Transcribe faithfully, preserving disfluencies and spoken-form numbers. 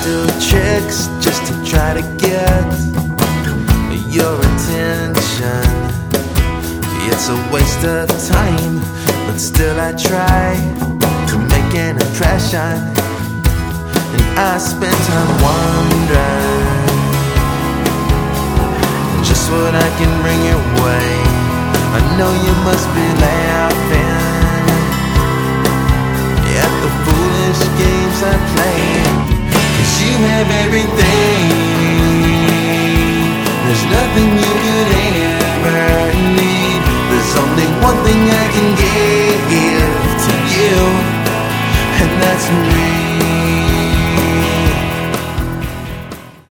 do tricks just to try to get your attention. It's a waste of time, but still I try to make an impression. And I spend time wondering just what I can bring your way. I know you must be laughing at the foolish games I play, 'cause you have everything. There's nothing you could ever need. There's only one thing I can give to you, and that's me.